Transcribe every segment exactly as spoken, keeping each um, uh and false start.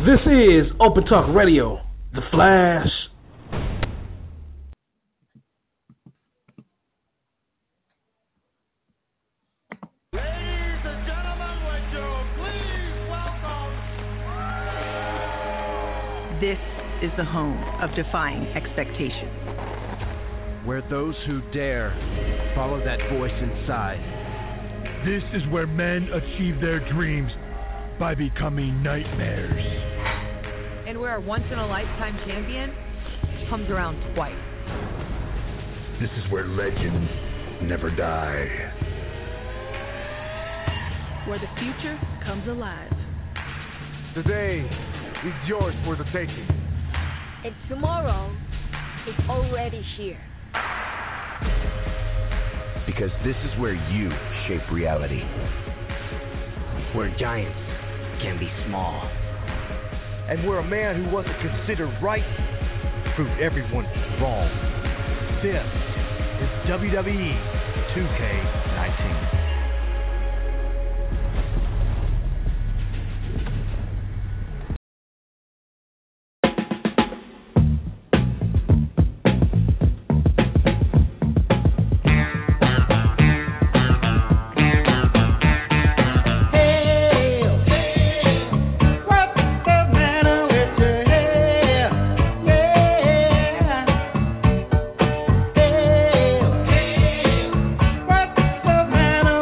This is Open Talk Radio, The Flash. Ladies and gentlemen, would you please welcome... This is the home of defying expectation. Where those who dare follow that voice inside. This is where men achieve their dreams by becoming nightmares. And where a once-in-a-lifetime champion comes around twice. This is where legends never die. Where the future comes alive. Today is yours for the taking. And tomorrow is already here. Because this is where you shape reality. Where giants can be small. And where a man who wasn't considered right proved everyone wrong. This is W W E two K nineteen. Man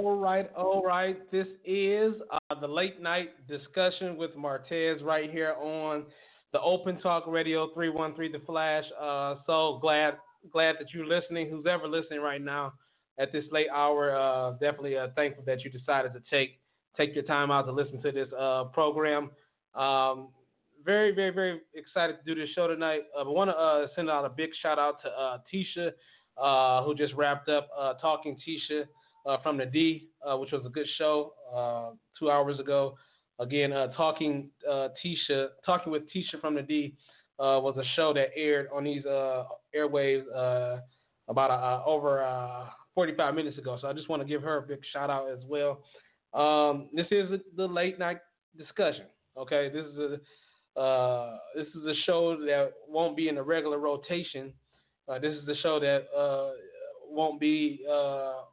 all right, all right. This is uh, the late night discussion with Martez right here on the Open Talk Radio three one three The Flash. Uh, so glad glad that you're listening. Who's ever listening right now at this late hour, uh, definitely uh, thankful that you decided to take take your time out to listen to this uh, program. Um, very, very, very excited to do this show tonight. I uh, want to uh, send out a big shout out to uh, Tisha, uh, who just wrapped up uh, Talking Tisha uh, from the D, uh, which was a good show uh, two hours ago. Again, uh, Talking uh, Tisha, Talking with Tisha from the D uh, was a show that aired on these uh, airwaves uh, about uh, over uh, forty-five minutes ago. So I just want to give her a big shout out as well. Um, this is the late night discussion. Okay, this is a uh, this is a show that won't be in the regular rotation. Uh, this is the show that uh, won't be uh,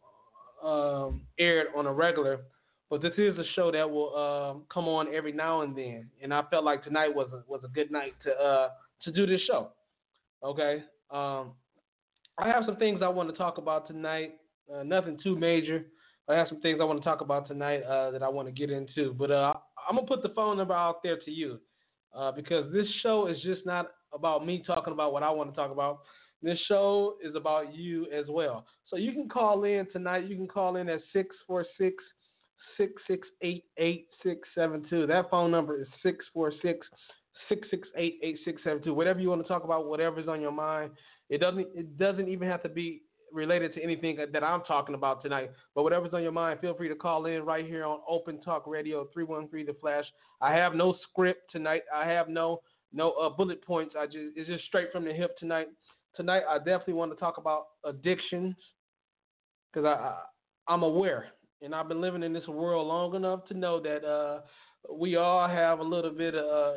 um, aired on a regular, but this is a show that will um, come on every now and then. And I felt like tonight was a, was a good night to uh, to do this show. Okay, um, I have some things I want to talk about tonight. Uh, nothing too major. I have some things I want to talk about tonight uh, that I want to get into, but uh, I'm gonna put the phone number out there to you. Uh, because this show is just not about me talking about what I want to talk about. This show is about you as well. So you can call in tonight. You can call in at six four six, six six eight, eight six seven two. That phone number is six four six, six six eight, eight six seven two. Whatever you want to talk about, whatever's on your mind. It doesn't it doesn't even have to be related to anything that I'm talking about tonight, but whatever's on your mind, feel free to call in right here on Open Talk Radio three one three The Flash. I have no script tonight. I have no no uh, bullet points. I just it's just straight from the hip tonight. Tonight, I definitely want to talk about addictions because I, I I'm aware, and I've been living in this world long enough to know that uh, we all have a little bit of uh,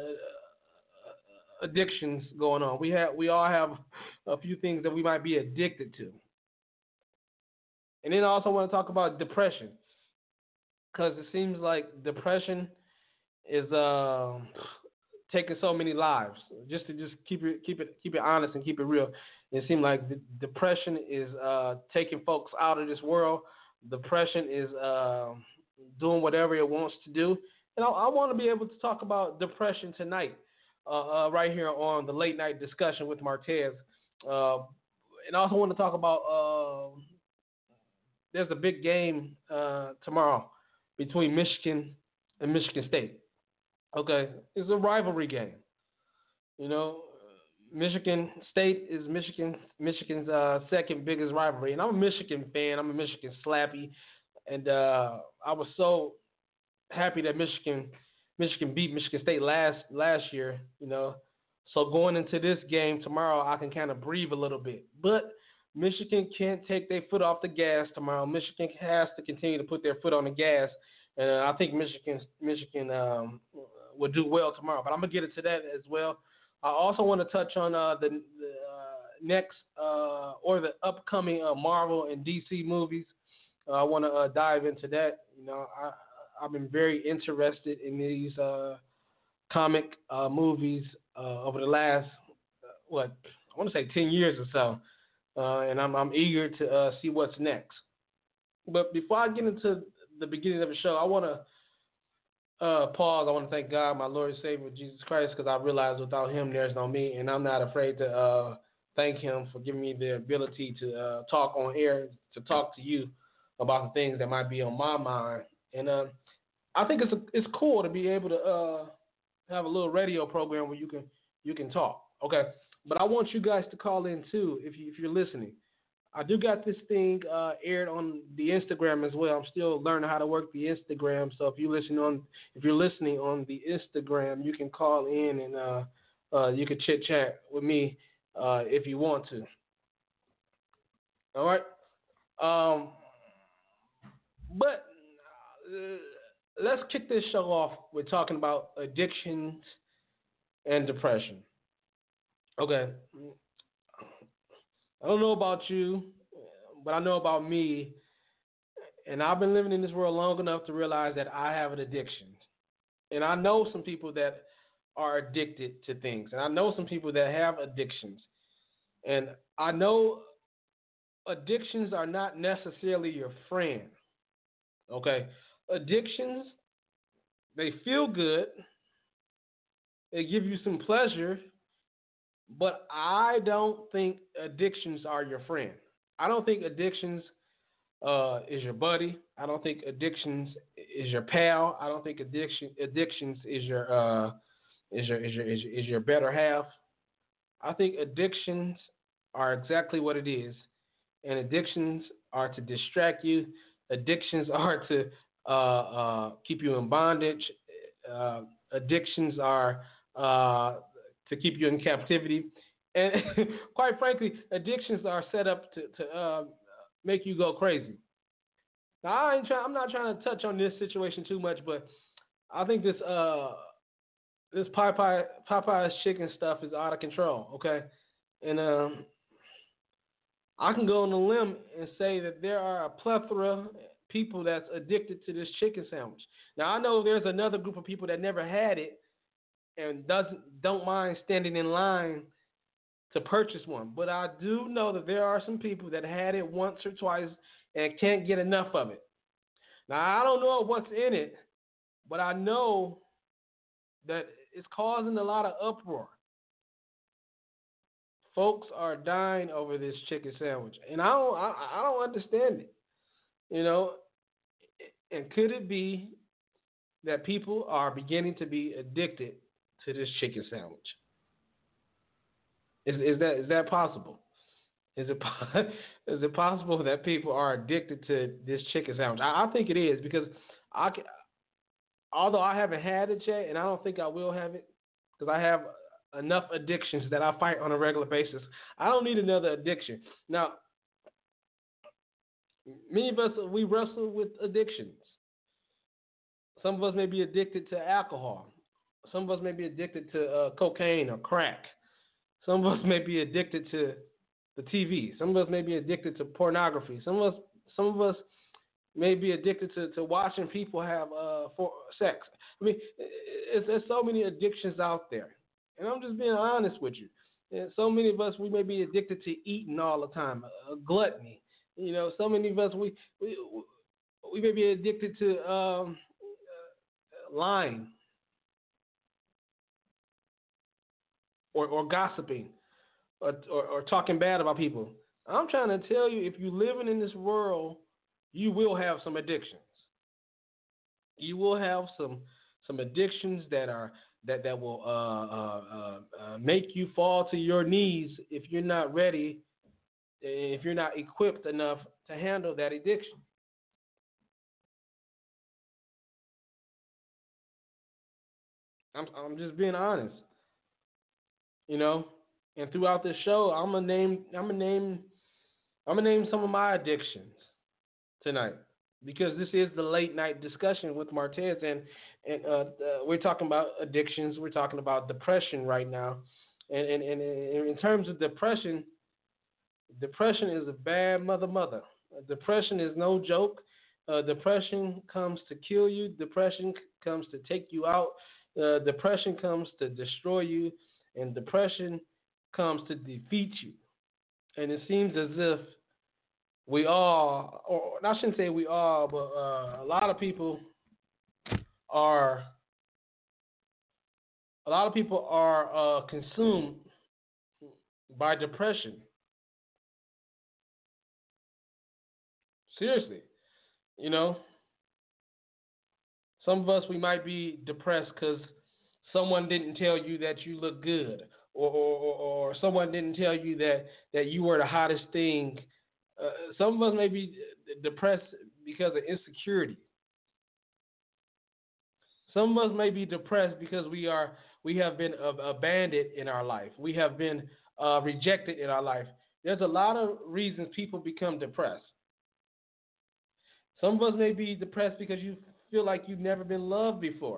addictions going on. We have we all have a few things that we might be addicted to. And then I also want to talk about depression, because it seems like depression is uh, taking so many lives. Just to just keep it keep it keep it honest and keep it real, it seems like the depression is uh, taking folks out of this world. Depression is uh, doing whatever it wants to do, and I, I want to be able to talk about depression tonight, uh, uh, right here on the late night discussion with Martez, uh, and I also want to talk about. Uh, There's a big game uh, tomorrow between Michigan and Michigan State. Okay, it's a rivalry game. You know, Michigan State is Michigan Michigan's uh, second biggest rivalry, and I'm a Michigan fan. I'm a Michigan slappy, and uh, I was so happy that Michigan Michigan beat Michigan State last last year. You know, so going into this game tomorrow, I can kind of breathe a little bit, but Michigan can't take their foot off the gas tomorrow. Michigan has to continue to put their foot on the gas, and uh, I think Michigan Michigan um, will do well tomorrow. But I'm gonna get into that as well. I also want to touch on uh, the, the uh, next uh, or the upcoming uh, Marvel and D C movies. Uh, I want to uh, dive into that. You know, I I've been very interested in these uh, comic uh, movies uh, over the last uh, what I want to say ten years or so. Uh, and I'm, I'm eager to uh, see what's next. But before I get into the beginning of the show, I want to uh, pause. I want to thank God, my Lord and Savior, Jesus Christ, because I realize without him, there's no me. And I'm not afraid to uh, thank him for giving me the ability to uh, talk on air, to talk to you about the things that might be on my mind. And uh, I think it's a, it's cool to be able to uh, have a little radio program where you can you can talk. Okay. But I want you guys to call in too if you if you're listening. I do got this thing uh, aired on the Instagram as well. I'm still learning how to work the Instagram. So if you listen on if you're listening on the Instagram, you can call in and uh, uh, you can chit chat with me uh, if you want to. All right. Um, but uh, let's kick this show off with talking about addictions and depression. Okay. I don't know about you, but I know about me, and I've been living in this world long enough to realize that I have an addiction. And I know some people that are addicted to things, and I know some people that have addictions. And I know addictions are not necessarily your friend. Okay, addictions, they feel good, they give you some pleasure, but I don't think addictions are your friend. I don't think addictions uh, is your buddy. I don't think addictions is your pal. I don't think addiction addictions is your uh, is your is your is your, is your better half. I think addictions are exactly what it is, and addictions are to distract you. Addictions are to uh, uh, keep you in bondage. Uh, addictions are uh, to keep you in captivity. And quite frankly, addictions are set up to, to uh, make you go crazy. Now, I ain't try, I'm not trying to touch on this situation too much, but I think this uh, this Popeye, Popeye's chicken stuff is out of control, okay? And um, I can go on a limb and say that there are a plethora of people that's addicted to this chicken sandwich. Now, I know there's another group of people that never had it and doesn't don't mind standing in line to purchase one. But I do know that there are some people that had it once or twice and can't get enough of it. Now, I don't know what's in it, but I know that it's causing a lot of uproar. Folks are dying over this chicken sandwich, and I don't, I, I don't understand it. You know, and could it be that people are beginning to be addicted to this chicken sandwich? Is is that is that possible? Is it is it possible that people are addicted to this chicken sandwich? I, I think it is, because I can, although I haven't had it yet, and I don't think I will have it, because I have enough addictions that I fight on a regular basis. I don't need another addiction. Now, many of us, we wrestle with addictions. Some of us may be addicted to alcohol. Some of us may be addicted to uh, cocaine or crack. Some of us may be addicted to the T V. Some of us may be addicted to pornography. Some of us, some of us may be addicted to, to watching people have uh, for sex. I mean, it's, there's so many addictions out there. And I'm just being honest with you. And so many of us, we may be addicted to eating all the time, uh, gluttony. You know, so many of us, we we, we may be addicted to um, uh, lying or, or gossiping or, or, or talking bad about people. I'm trying to tell you, if you're living in this world, you will have some addictions. You will have some some addictions that are that that will uh, uh, uh, uh, make you fall to your knees if you're not ready, if you're not equipped enough to handle that addiction. I'm I'm just being honest, you know. And throughout this show, I'm gonna name I'm gonna name I'm gonna name some of my addictions tonight, because this is the late night discussion with Martez, and and uh, uh, we're talking about addictions. We're talking about depression right now, and and, and and in terms of depression, depression is a bad mother mother. Depression is no joke. Uh, depression comes to kill you. Depression comes to take you out. Uh, depression comes to destroy you, and depression comes to defeat you. And it seems as if we all, or I shouldn't say we all, but uh, a lot of people are, a lot of people are uh, consumed by depression. Seriously, you know, some of us, we might be depressed because someone didn't tell you that you look good, or or, or someone didn't tell you that, that you were the hottest thing. Uh, some of us may be depressed because of insecurity. Some of us may be depressed because we are we have been uh, abandoned in our life. We have been uh, rejected in our life. There's a lot of reasons people become depressed. Some of us may be depressed because you feel like you've never been loved before.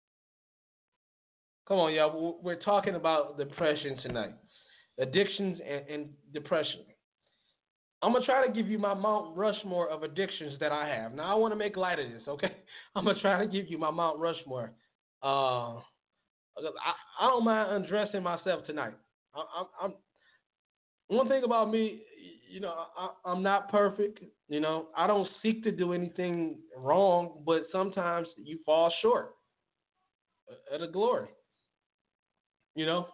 Come on, y'all. We're talking about depression tonight. Addictions and, and depression. I'm going to try to give you my Mount Rushmore of addictions that I have. Now, I want to make light of this, okay? I'm going to try to give you my Mount Rushmore. Uh, I, I don't mind undressing myself tonight. I, I, I'm, one thing about me, you know, I, I'm not perfect. You know, I don't seek to do anything wrong, but sometimes you fall short of the glory. You know,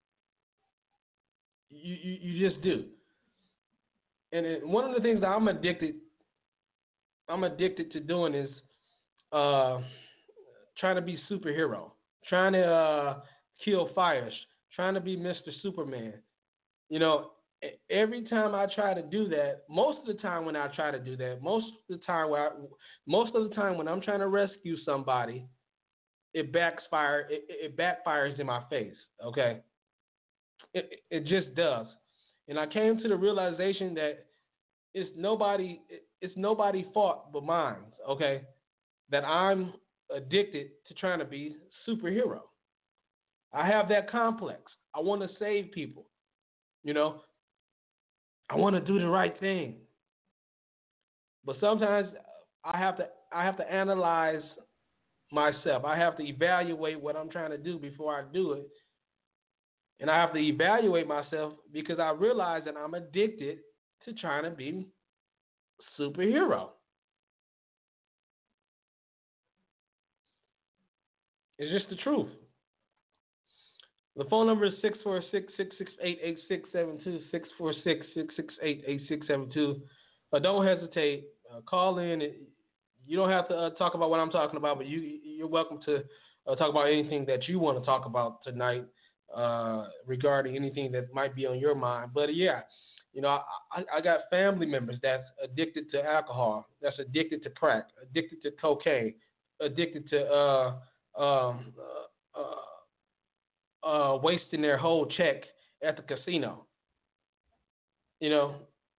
you you, you just do. And it, one of the things that I'm addicted, I'm addicted to doing is uh, trying to be superhero, trying to uh, kill fires, trying to be Mister Superman. You know, every time I try to do that, most of the time when I try to do that, most of the time where I, most of the time when I'm trying to rescue somebody, it backfires. It, it backfires in my face. Okay, it it just does. And I came to the realization that it's nobody it's nobody's fault but mine. Okay, that I'm addicted to trying to be superhero. I have that complex. I want to save people. You know, I want to do the right thing. But sometimes I have to I have to analyze myself. I have to evaluate what I'm trying to do before I do it. And I have to evaluate myself because I realize that I'm addicted to trying to be superhero. It's just the truth. The phone number is six four six, six six eight, eight six seven two, six four six, six six eight, eight six seven two. Uh, don't hesitate. Uh, call in. You don't have to uh, talk about what I'm talking about, but you, you're welcome to uh, talk about anything that you want to talk about tonight uh, regarding anything that might be on your mind. But, yeah, you know, I, I got family members that's addicted to alcohol, that's addicted to crack, addicted to cocaine, addicted to uh, um, uh, uh, Uh, wasting their whole check at the casino. You know,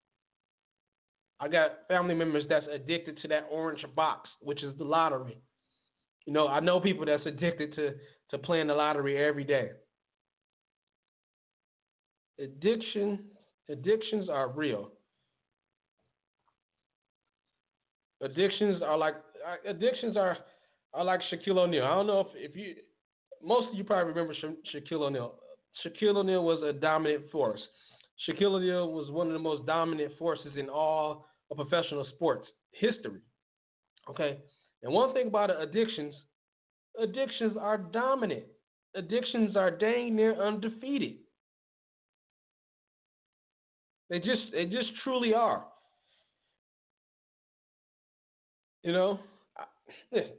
I got family members that's addicted to that orange box, which is the lottery. You know, I know people that's addicted to, to playing the lottery every day. Addiction, addictions are real. Addictions are like addictions are are like Shaquille O'Neal. I don't know if, if you. Most of you probably remember Sha- Shaquille O'Neal. Shaquille O'Neal was a dominant force. Shaquille O'Neal was one of the most dominant forces in all of professional sports history. Okay? And one thing about addictions, addictions are dominant. Addictions are dang near undefeated. They just, they just truly are. You know? I, listen,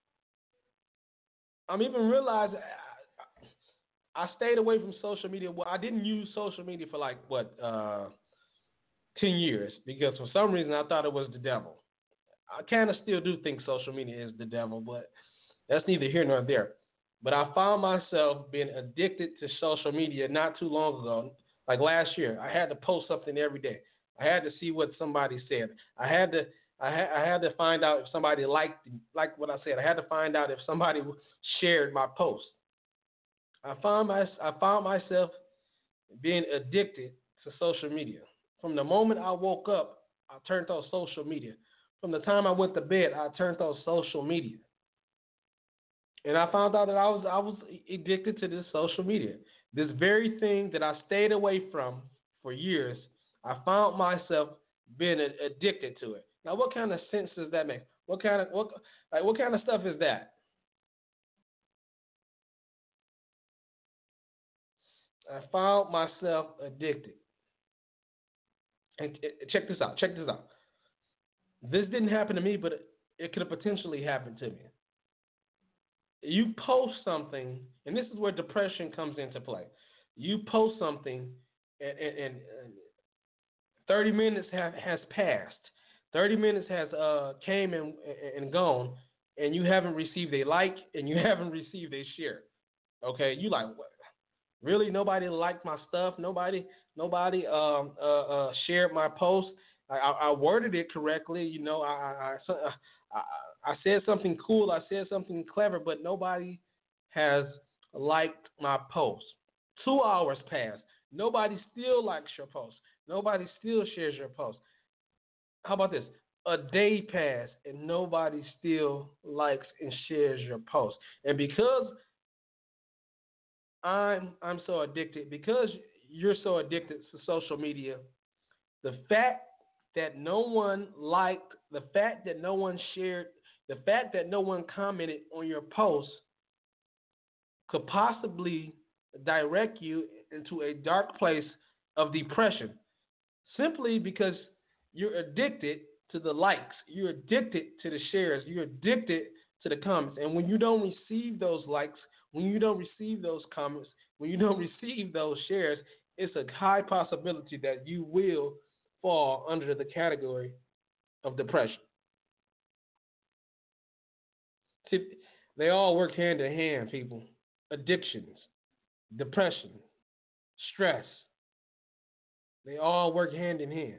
I'm even realizing I stayed away from social media. Well, I didn't use social media for like, what, uh, ten years because for some reason I thought it was the devil. I kind of still do think social media is the devil, but that's neither here nor there. But I found myself being addicted to social media not too long ago. Like last year, I had to post something every day. I had to see what somebody said. I had to I had, I had to find out if somebody liked liked what I said. I had to find out if somebody shared my post. I found my I found myself being addicted to social media. From the moment I woke up, I turned on social media. From the time I went to bed, I turned on social media. And I found out that I was I was addicted to this social media. This very thing that I stayed away from for years, I found myself being addicted to it. Now, what kind of sense does that make? What kind of what like what kind of stuff is that? I found myself addicted. And check this out. Check this out. This didn't happen to me, but it, it could have potentially happened to me. You post something, and this is where depression comes into play. You post something, and, and, and thirty minutes have, has passed. thirty minutes has uh, came and, and gone, and you haven't received a like, and you haven't received a share. Okay, you like, what? Really? Nobody liked my stuff? Nobody nobody um, uh, uh, shared my post? I, I, I worded it correctly. You know, I I, I I said something cool. I said something clever, but nobody has liked my post. Two hours passed. Nobody still likes your post. Nobody still shares your post. How about this? A day passed, and nobody still likes and shares your post. And because I'm I'm so addicted, because you're so addicted to social media, The fact that no one liked, the fact that no one shared, the fact that no one commented on your post could possibly direct you into a dark place of depression, simply because you're addicted to the likes, you're addicted to the shares, you're addicted to the comments. And when you don't receive those likes, when you don't receive those comments, when you don't receive those shares, it's a high possibility that you will fall under the category of depression. See, they all work hand in hand, people. Addictions, depression, stress, they all work hand in hand.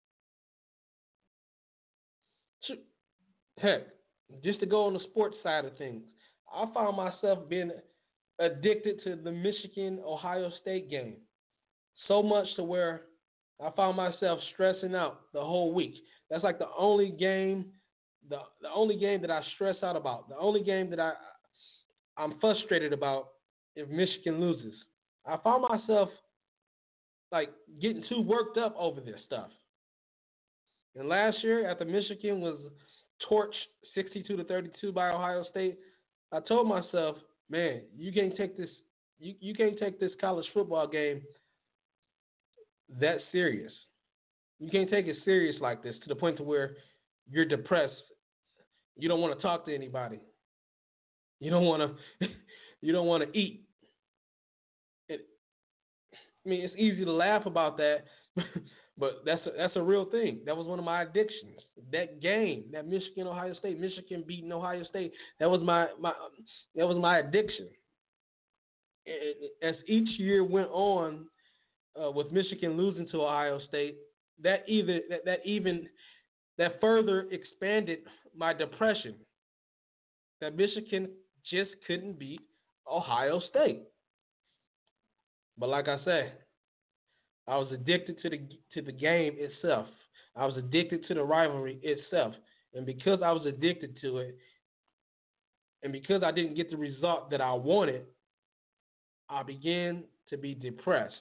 Heck, just to go on the sports side of things, I found myself being addicted to the Michigan-Ohio State game, so much to where I found myself stressing out the whole week. That's like the only game, the, the only game that I stress out about, the only game that I, I'm frustrated about if Michigan loses. I found myself like getting too worked up over this stuff. And last year, after Michigan was torched sixty-two to thirty-two by Ohio State, I told myself, man, you can't take this, you, you can't take this college football game that serious. You can't take it serious like this to the point to where you're depressed. You don't want to talk to anybody. You don't want to. You don't want to eat. It, I mean, it's easy to laugh about that, but that's a, that's a real thing. That was one of my addictions. That game, that Michigan Ohio State, Michigan beating Ohio State. That was my my that was my addiction. It, it, as each year went on, uh, with Michigan losing to Ohio State, that either that, that even that further expanded my depression. That Michigan just couldn't beat Ohio State. But like I said, I was addicted to the to the game itself. I was addicted to the rivalry itself. And because I was addicted to it, and because I didn't get the result that I wanted, I began to be depressed.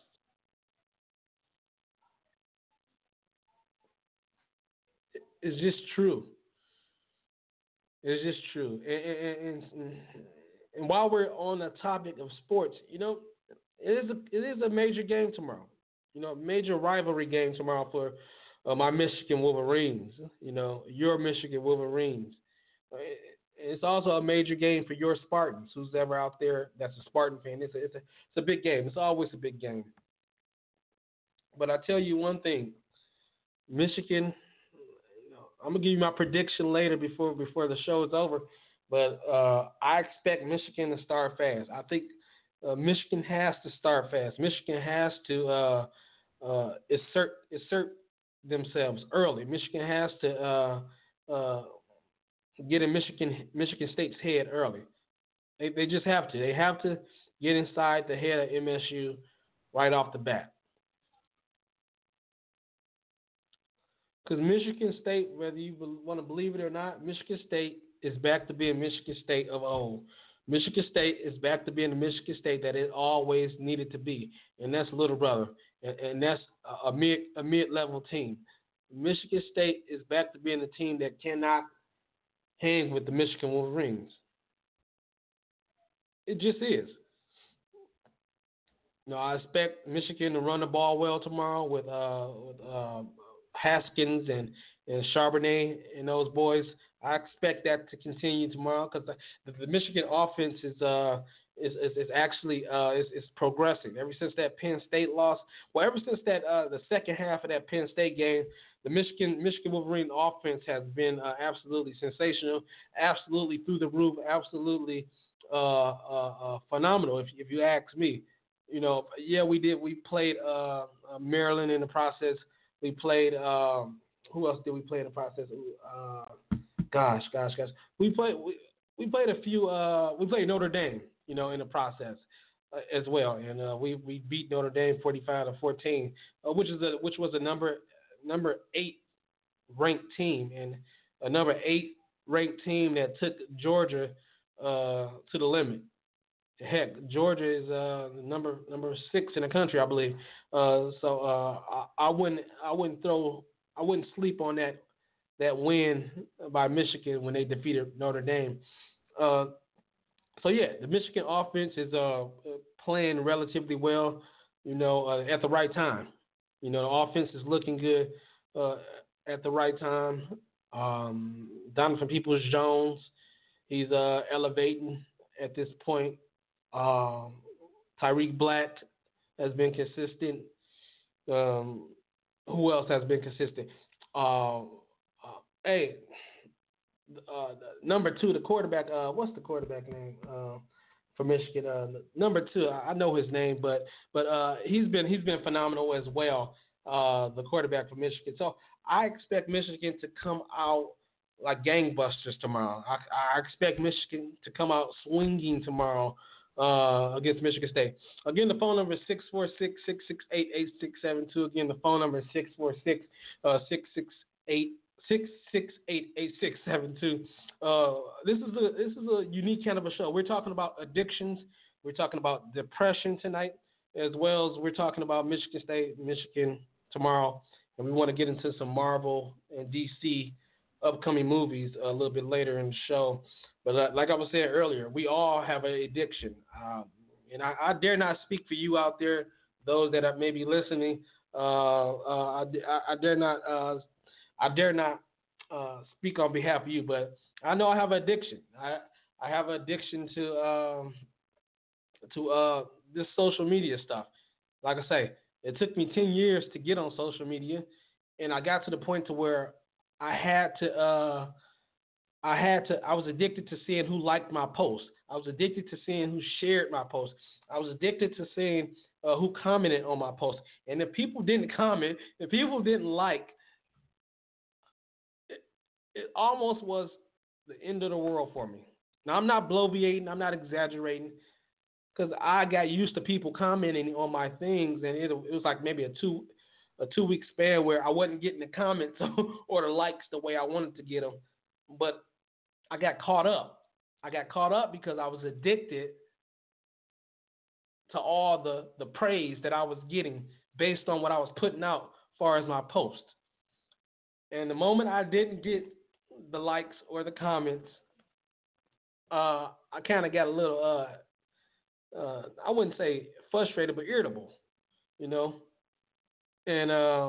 It's just true. It's just true. And, and, and, and while we're on the topic of sports, you know, it is a, it is a major game tomorrow. You know, major rivalry game tomorrow for uh, my Michigan Wolverines. You know, your Michigan Wolverines. It's also a major game for your Spartans. Who's ever out there that's a Spartan fan? It's a, it's a it's a big game. It's always a big game. But I tell you one thing, Michigan. I'm gonna give you my prediction later before before the show is over, but uh, I expect Michigan to start fast. I think uh, Michigan has to start fast. Michigan has to uh, uh, assert assert themselves early. Michigan has to uh, uh, get in Michigan Michigan State's head early. They they just have to. They have to get inside the head of M S U right off the bat. Because Michigan State, whether you want to believe it or not, Michigan State is back to being Michigan State of old. Michigan State is back to being the Michigan State that it always needed to be, and that's little brother, and, and that's a, a mid a mid-level team. Michigan State is back to being a team that cannot hang with the Michigan Wolverines. It just is. You know, I expect Michigan to run the ball well tomorrow with uh with uh. Haskins and, and Charbonnet and those boys. I expect that to continue tomorrow because the, the Michigan offense is uh is is, is actually uh is, is progressing. Ever since that Penn State loss, well, ever since that uh the second half of that Penn State game, the Michigan Michigan Wolverine offense has been uh, absolutely sensational, absolutely through the roof, absolutely uh uh, uh phenomenal. If if you ask me, you know, yeah, we did. We played uh, uh Maryland in the process. We played, um, who else did we play in the process? Uh, gosh, gosh, gosh. We played we, we played a few, uh, we played Notre Dame, you know, in the process uh, as well. And uh, we, we beat Notre Dame forty-five to fourteen, uh, which is a, which was a number number eight ranked team. And a number eight ranked team that took Georgia uh, to the limit. Heck, Georgia is uh, number number six in the country, I believe. Uh, so uh, I, I wouldn't I wouldn't throw I wouldn't sleep on that that win by Michigan when they defeated Notre Dame. Uh, so yeah, the Michigan offense is uh, playing relatively well, you know, uh, at the right time. You know, the offense is looking good uh, at the right time. Um, Donovan Peoples-Jones, he's uh, elevating at this point. Um, Tyreek Black has been consistent. Um, who else has been consistent? Uh, uh, hey, uh, number two, the quarterback. Uh, what's the quarterback name uh, for Michigan? Uh, number two, I, I know his name, but but uh, he's been he's been phenomenal as well. Uh, the quarterback for Michigan. So I expect Michigan to come out like gangbusters tomorrow. I, I expect Michigan to come out swinging tomorrow uh, against Michigan State. Again, the phone number is six four six, six six eight, eight six seven two. Again, the phone number is six four six, six six eight, six six eight, eight six seven two. Uh, this is a this is a unique kind of a show. We're talking about addictions. We're talking about depression tonight, as well as we're talking about Michigan State, Michigan tomorrow, and we want to get into some Marvel and D C upcoming movies a little bit later in the show. But uh, like I was saying earlier, we all have an addiction, um, and I, I dare not speak for you out there, those that are maybe listening. Uh, uh, I, I dare not, uh, I dare not uh, speak on behalf of you, but I know I have an addiction. I I have an addiction to um, to uh, this social media stuff. Like I say, it took me ten years to get on social media, and I got to the point to where I had to, uh, I had to, I was addicted to seeing who liked my post. I was addicted to seeing who shared my post. I was addicted to seeing uh, who commented on my post. And if people didn't comment, if people didn't like, it, it almost was the end of the world for me. Now, I'm not bloviating. I'm not exaggerating, because I got used to people commenting on my things, and it, it was like maybe a two a two week span where I wasn't getting the comments or the likes the way I wanted to get them. But I got caught up. I got caught up because I was addicted to all the, the praise that I was getting based on what I was putting out as far as my post. And the moment I didn't get the likes or the comments, uh, I kind of got a little, uh, uh, I wouldn't say frustrated, but irritable, you know. And uh,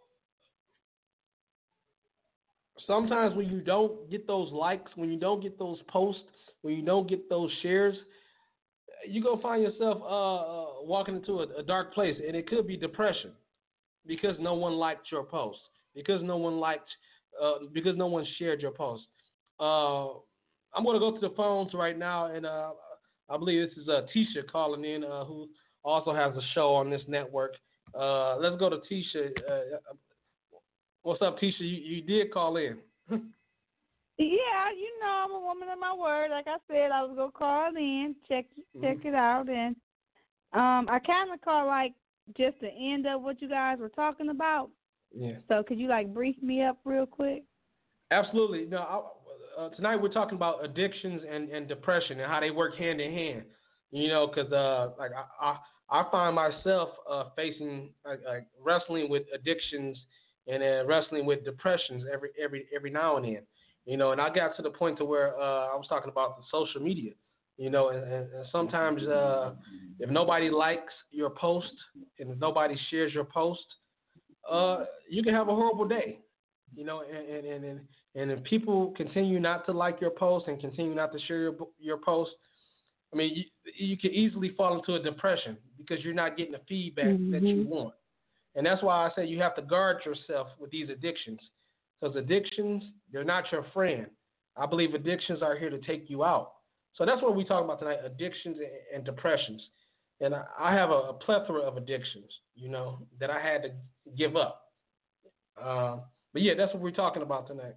sometimes when you don't get those likes, when you don't get those posts, when you don't get those shares, you're going to find yourself uh, walking into a, a dark place. And it could be depression because no one liked your post, because no one liked, uh, because no one shared your post. Uh, I'm going to go to the phones right now, and uh, I believe this is uh, Tisha calling in, uh, who also has a show on this network. Uh, let's go to Tisha. Uh, what's up, Tisha? You, you did call in. Yeah, you know I'm a woman of my word. Like I said, I was gonna call in, check check mm-hmm. it out, and um, I kind of called like just the end of what you guys were talking about. Yeah. So could you like brief me up real quick? Absolutely. No. I, uh, tonight we're talking about addictions and, and depression and how they work hand in hand. You know, because uh, like I. I I find myself uh, facing, like, like wrestling with addictions and uh, wrestling with depressions every every every now and then, you know. And I got to the point to where uh, I was talking about the social media, you know. And, and sometimes uh, if nobody likes your post and if nobody shares your post, uh, you can have a horrible day, you know. And and and and if people continue not to like your post and continue not to share your your post, I mean, you, you can easily fall into a depression because you're not getting the feedback mm-hmm. that you want. And that's why I say you have to guard yourself with these addictions, because addictions, they're not your friend. I believe addictions are here to take you out. So that's what we're talking about tonight, addictions and, and depressions. And I, I have a, a plethora of addictions, you know, that I had to give up. Uh, but, yeah, that's what we're talking about tonight.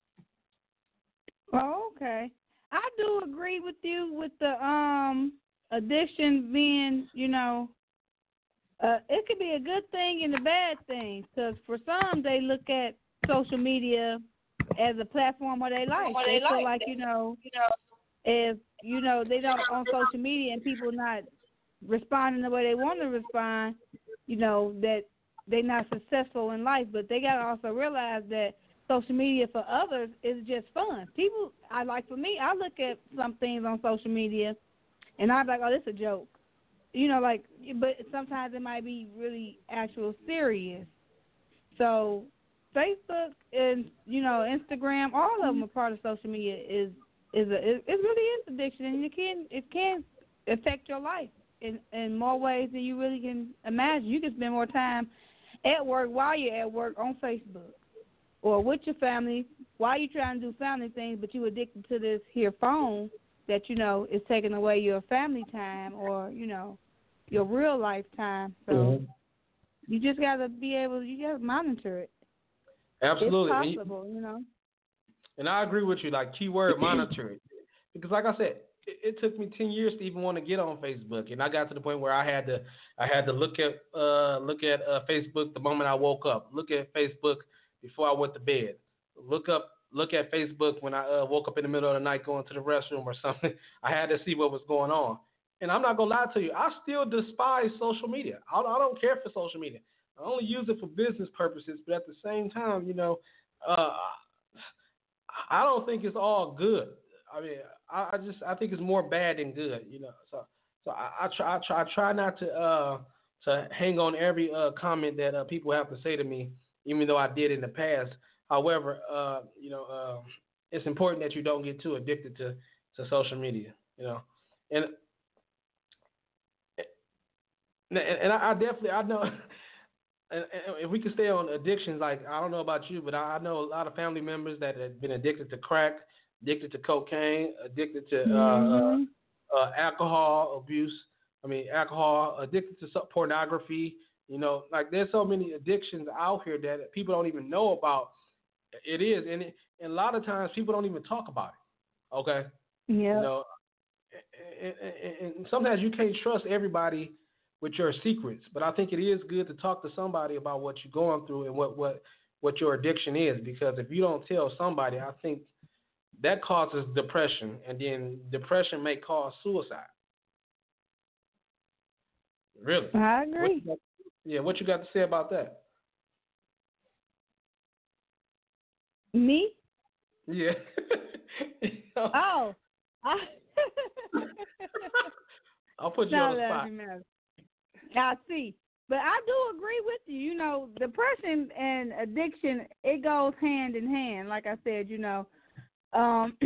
Oh, okay. I do agree with you with the um addiction being, you know, uh, it could be a good thing and a bad thing, because for some they look at social media as a platform where they like. What they they feel like, like, you know, you know, if you know they don't on social media and people not responding the way they want to respond, you know that they're not successful in life. But they gotta also realize that social media for others is just fun. People, I like for me, I look at some things on social media, and I'm like, oh, this is a joke, you know, like. But sometimes it might be really actual serious. So Facebook and you know Instagram, all of them are part of social media. Is is a it, it really is addiction, and it can it can affect your life in in more ways than you really can imagine. You can spend more time at work while you're at work on Facebook, or with your family while you're trying to do family things, but you're addicted to this here phone that you know is taking away your family time or you know your real life time. So mm-hmm. you just gotta be able, you gotta monitor it. Absolutely. It's possible, you, you know. And I agree with you, like keyword monitor it. Because like I said, it, it took me ten years to even want to get on Facebook. And I got to the point where I had to I had to look at uh, look at uh, Facebook the moment I woke up. Look at Facebook before I went to bed. Look up look at Facebook when I uh, woke up in the middle of the night going to the restroom or something. I had to see what was going on. And I'm not going to lie to you, I still despise social media. I, I don't care for social media. I only use it for business purposes, but at the same time, you know, uh, I don't think it's all good. I mean, I, I just I think it's more bad than good, you know. So, so I, I try I try I try not to uh, to hang on every uh, comment that uh, people have to say to me, even though I did in the past. However, uh, you know, uh, it's important that you don't get too addicted to, to social media, you know, and and, and I, I definitely I know. And if we can stay on addictions, like I don't know about you, but I know a lot of family members that have been addicted to crack, addicted to cocaine, addicted to mm-hmm. uh, uh, alcohol abuse. I mean, alcohol, addicted to pornography. You know, like there's so many addictions out here that people don't even know about. It is, and, it, and a lot of times people don't even talk about it. Okay. Yeah. You know, and, and, and sometimes you can't trust everybody with your secrets, but I think it is good to talk to somebody about what you're going through and what, what, what your addiction is, because if you don't tell somebody, I think that causes depression, and then depression may cause suicide. Really? I agree. What got, yeah, what you got to say about that? Me? Yeah. You know? Oh. I I'll put you no, on the spot. I see. But I do agree with you. You know, depression and addiction, it goes hand in hand. Like I said, you know, um,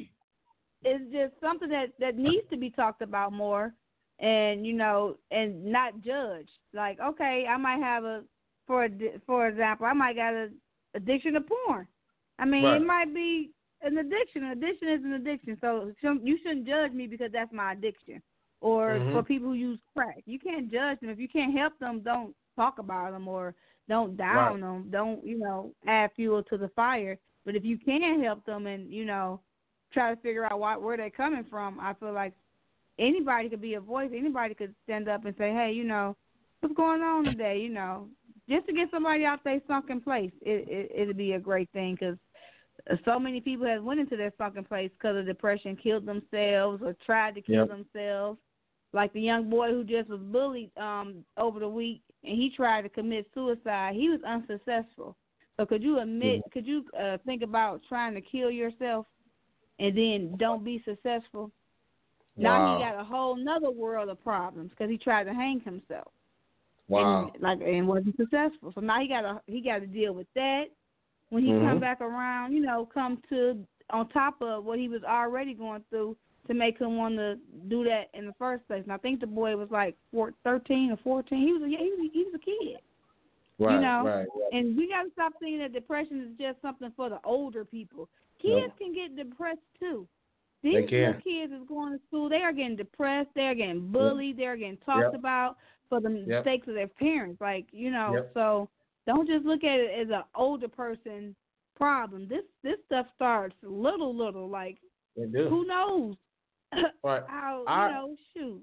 it's just something that, that needs to be talked about more and, you know, and not judged. Like, okay, I might have a, for for example, I might got an addiction to porn. I mean, right. It might be an addiction. An addiction is an addiction. So you shouldn't judge me because that's my addiction. Or mm-hmm. for people who use crack. You can't judge them. If you can't help them, don't talk about them or don't down right. them. Don't, you know, add fuel to the fire. But if you can help them and, you know, try to figure out why, where they're coming from, I feel like anybody could be a voice. Anybody could stand up and say, hey, you know, what's going on today, you know. Just to get somebody out their sunken place, it, it, it'd be a great thing because so many people have went into their sunken place because of depression, killed themselves or tried to kill yep. themselves. Like the young boy who just was bullied um, over the week, and he tried to commit suicide. He was unsuccessful. So could you admit, mm-hmm. could you uh, think about trying to kill yourself and then don't be successful? Wow. Now he got a whole nother world of problems because he tried to hang himself. Wow. And, like, and wasn't successful. So now he got to he got to deal with that. When he mm-hmm. come back around, you know, come to on top of what he was already going through to make him want to do that in the first place. And I think the boy was like four, thirteen or fourteen. He was a, yeah, he was, he was a kid. Right, you know? right, right. And we got to stop thinking that depression is just something for the older people. Kids nope. can get depressed too. These little kids is going to school. They are getting depressed. They are getting bullied. Yep. They are getting talked yep. about for the yep. mistakes of their parents. Like, you know, yep. so don't just look at it as an older person problem. This this stuff starts little, little. Like, who knows? Right. How, I, you know, shoot.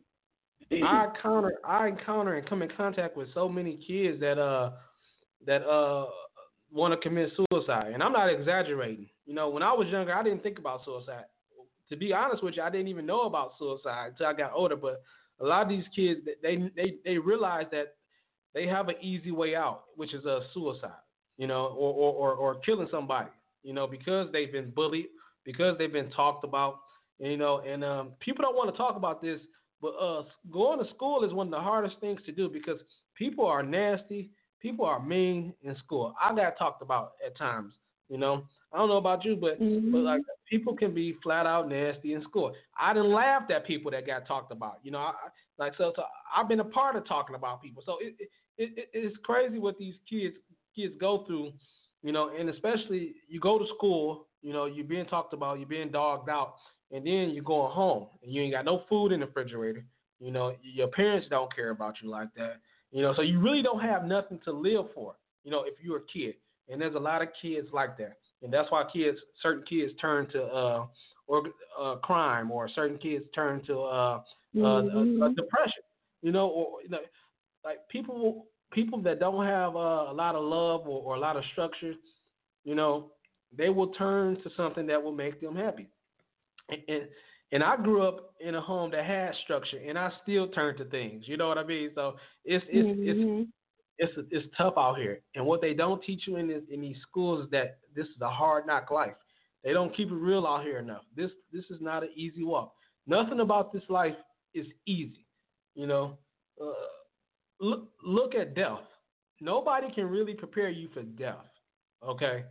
I encounter, I encounter and come in contact with so many kids that uh that uh want to commit suicide, and I'm not exaggerating. You know, when I was younger, I didn't think about suicide. to be honest with you, I didn't even know about suicide until I got older. But a lot of these kids, they they they realize that they have an easy way out, which is a suicide, you know, or or, or, or killing somebody, you know, because they've been bullied, because they've been talked about, you know, and um, people don't want to talk about this, but uh, going to school is one of the hardest things to do because people are nasty, people are mean in school. I got talked about at times, you know. I don't know about you, but, mm-hmm. but like people can be flat out nasty in school. I done laughed at people that got talked about, you know. I, like so, so I've been a part of talking about people. So it, it, it it's crazy what these kids kids go through, you know. And especially you go to school, you know, you're being talked about, you're being dogged out, and then you're going home and you ain't got no food in the refrigerator. You know, your parents don't care about you like that. You know, so you really don't have nothing to live for. You know, if you're a kid, and there's a lot of kids like that. And that's why kids, certain kids turn to uh, or uh, crime, or certain kids turn to uh, mm-hmm. uh, uh, depression. You know, or you know, like people, people that don't have uh, a lot of love or, or a lot of structure, you know, they will turn to something that will make them happy. And, and and I grew up in a home that had structure, and I still turn to things. You know what I mean? So it's it's mm-hmm. it's. It's it's tough out here, and what they don't teach you in this, in these schools is that this is a hard knock life. They don't keep it real out here enough. This this is not an easy walk. Nothing about this life is easy. You know, uh, look look at death. Nobody can really prepare you for death. Okay,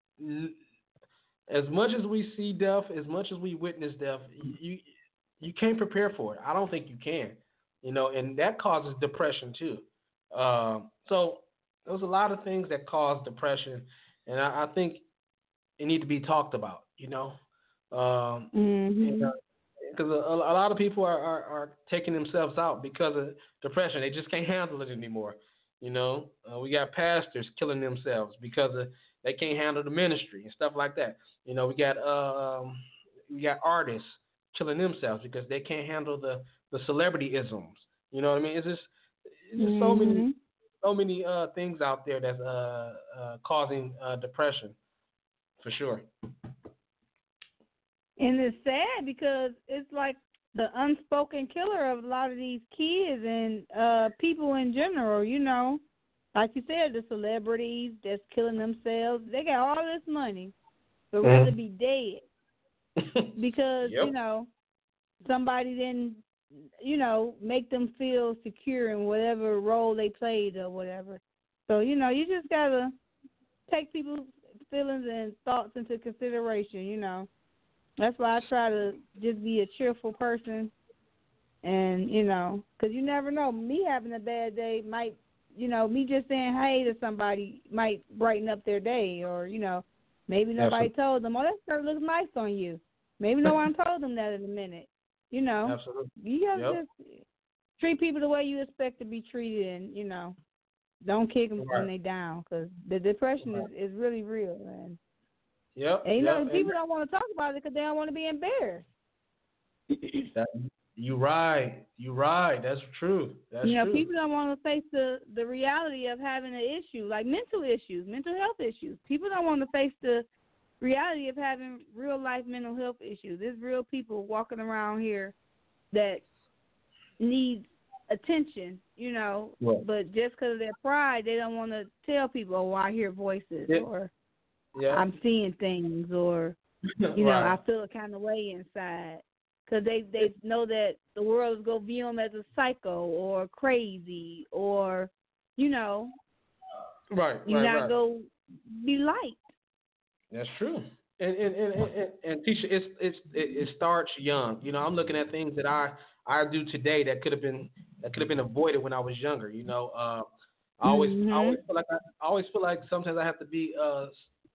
as much as we see death, as much as we witness death, you you can't prepare for it. I don't think you can. You know, and that causes depression too. Um, so there's a lot of things that cause depression, and I, I think it need to be talked about, you know, um, mm-hmm. because a, a lot of people are, are, are taking themselves out because of depression. They just can't handle it anymore. You know, uh, we got pastors killing themselves because of, they can't handle the ministry and stuff like that. You know, we got um, we got artists killing themselves because they can't handle the, the celebrity isms. You know what I mean? It's just There's mm-hmm. so many, so many uh, things out there that's uh, uh, causing uh, depression, for sure. And it's sad because it's like the unspoken killer of a lot of these kids and uh, people in general. You know, like you said, the celebrities that's killing themselves. They got all this money, but mm. rather be dead because yep. you know somebody didn't. you know, make them feel secure in whatever role they played or whatever. So, you know, you just got to take people's feelings and thoughts into consideration, you know. That's why I try to just be a cheerful person and, you know, because you never know. Me having a bad day might, you know, me just saying hey to somebody might brighten up their day, or, you know, maybe nobody Absolutely. told them, oh, that shirt looks nice on you. Maybe no one told them that in a minute. You know, Absolutely. you have yep. to just treat people the way you expect to be treated, and, you know, don't kick them right. when they down, because the depression right. is, is really real, man. Yep. And, you yep. know, people and don't want to talk about it because they don't want to be embarrassed. That, you right. You right. That's true. That's you know, true. people don't want to face the, the reality of having an issue, like mental issues, mental health issues. People don't want to face the reality of having real life mental health issues. There's real people walking around here that need attention, you know, yeah. but just because of their pride, they don't want to tell people, oh, I hear voices, yeah. or yeah. I'm seeing things, or, you right. know, I feel a kind of way inside. Because they, they know that the world is going to view them as a psycho or crazy, or, you know, right, you're right, not right. going to be liked. That's true, and and and and, and Tisha, it's it's it, it starts young. You know, I'm looking at things that I, I do today that could have been that could have been avoided when I was younger. You know, uh, I always mm-hmm. I always feel like I, I always feel like sometimes I have to be. Uh,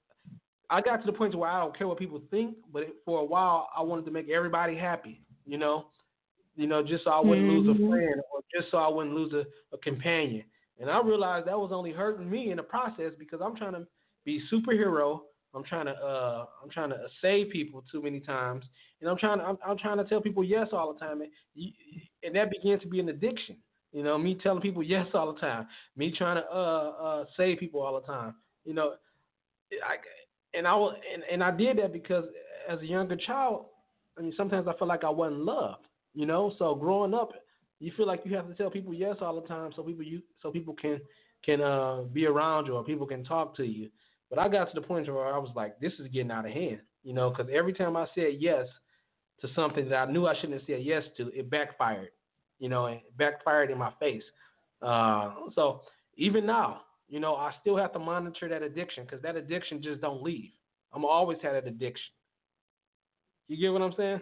I got to the point where I don't care what people think, but it, for a while I wanted to make everybody happy. You know, you know, just so I wouldn't mm-hmm. lose a friend, or just so I wouldn't lose a, a companion. And I realized that was only hurting me in the process because I'm trying to be superhero. I'm trying to uh, I'm trying to save people too many times, and I'm trying to I'm, I'm trying to tell people yes all the time, and, you, and that begins to be an addiction. You know, me telling people yes all the time, me trying to uh, uh, save people all the time. You know, I, and I and, and I did that because as a younger child, I mean, sometimes I feel like I wasn't loved, you know. So growing up, you feel like you have to tell people yes all the time, so people you so people can can uh, be around you or people can talk to you. But I got to the point where I was like, this is getting out of hand, you know, because every time I said yes to something that I knew I shouldn't have said yes to, it backfired, you know, and it backfired in my face. Uh, so even now, you know, I still have to monitor that addiction because that addiction just don't leave. I'm always had that addiction. You get what I'm saying?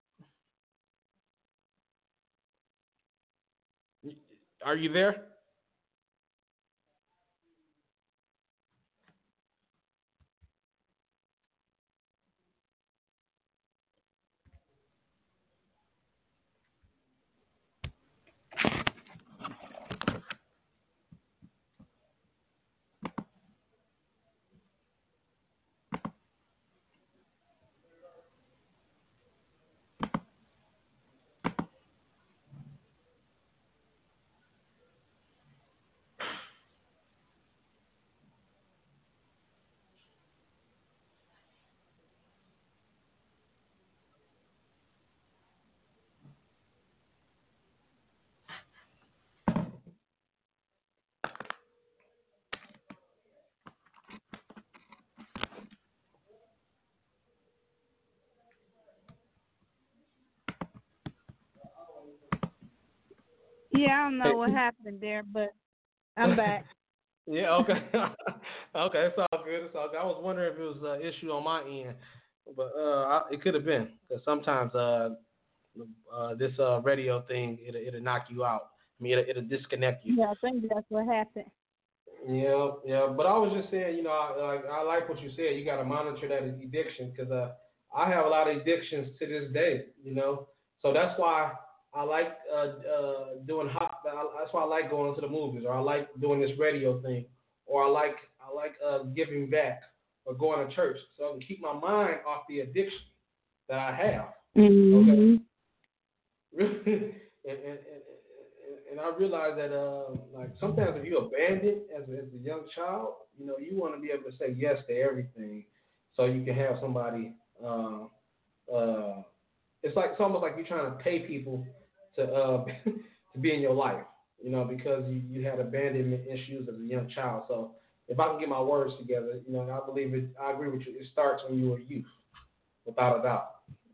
Are you there? Yeah, I don't know what happened there, but I'm back. Yeah, okay. Okay, it's all good. It's all good. I was wondering if it was an issue on my end, but uh, I, it could have been because sometimes uh, uh, this uh, radio thing it'll, it'll knock you out. I mean, it'll, it'll disconnect you. Yeah, I think that's what happened. Yeah, yeah. But I was just saying, you know, I, I, I like what you said. You got to monitor that addiction because uh, I have a lot of addictions to this day. You know, so that's why I like uh, uh, doing hot. That's why I like going to the movies, or I like doing this radio thing, or I like I like uh, giving back, or going to church, so I can keep my mind off the addiction that I have. Mm-hmm. Okay. and, and, and, and I realize that uh, like sometimes if you're abandoned as a, as a young child, you know, you want to be able to say yes to everything, so you can have somebody. Uh, uh, it's like it's almost like you're trying to pay people to uh, to be in your life, you know, because you, you had abandonment issues as a young child. So if I can get my words together, you know, I believe it. I agree with you. It starts when you were youth, without a doubt.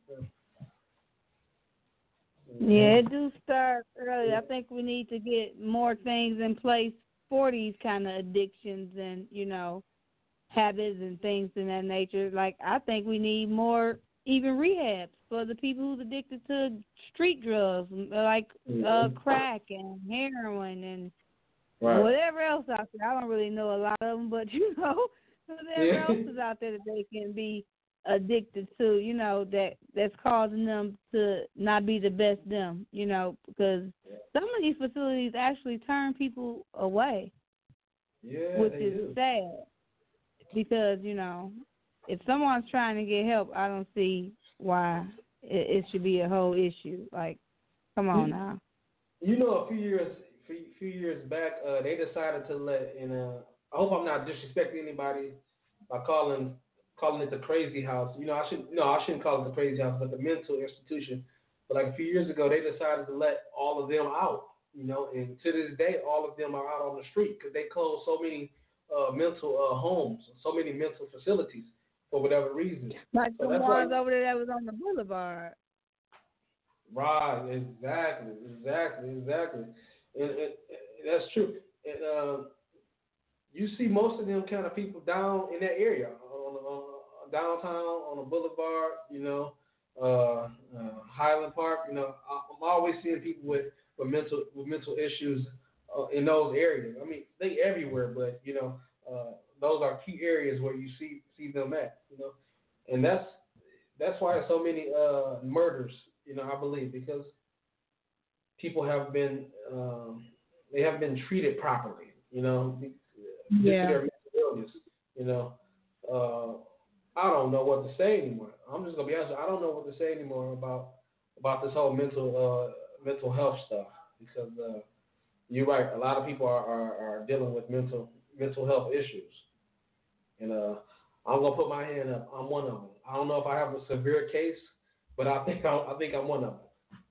Yeah, it do start early. I think we need to get more things in place for these kind of addictions and, you know, habits and things in that nature. Like, I think we need more even rehabs for the people who's addicted to street drugs, like uh, crack and heroin and right. whatever else out there. I don't really know a lot of them, but, you know, whatever yeah. else is out there that they can be addicted to, you know, that that's causing them to not be the best them, you know, because some of these facilities actually turn people away, yeah, which they is do. sad because, you know, if someone's trying to get help, I don't see why it, it should be a whole issue. Like, come on you, now. You know, a few years, a few years back, uh, they decided to let, and uh, I hope I'm not disrespecting anybody by calling calling it the crazy house. You know, I should no, I shouldn't call it the crazy house, but the mental institution. But like a few years ago, they decided to let all of them out. You know, and to this day, all of them are out on the street because they closed so many uh, mental uh, homes, so many mental facilities for whatever reason. Like so the ones over there that was on the boulevard. Right, exactly, exactly, exactly. And, and, and that's true. And uh, you see most of them kind of people down in that area, on, on downtown, on the boulevard, you know, uh, uh, Highland Park. You know, I'm always seeing people with, with mental with mental issues uh, in those areas. I mean, they everywhere, but you know, uh, those are key areas where you see see them at. You know, and that's that's why there's so many uh, murders. You know, I believe because people have been um, they have been treated properly. You know, due yeah. to their mental illness. You know, uh, I don't know what to say anymore. I'm just gonna be honest. I don't know what to say anymore about about this whole mental uh, mental health stuff because uh, you're right. A lot of people are, are, are dealing with mental mental health issues, and uh, I'm gonna put my hand up. I'm one of them. I don't know if I have a severe case, but I think I, I think I'm one of them.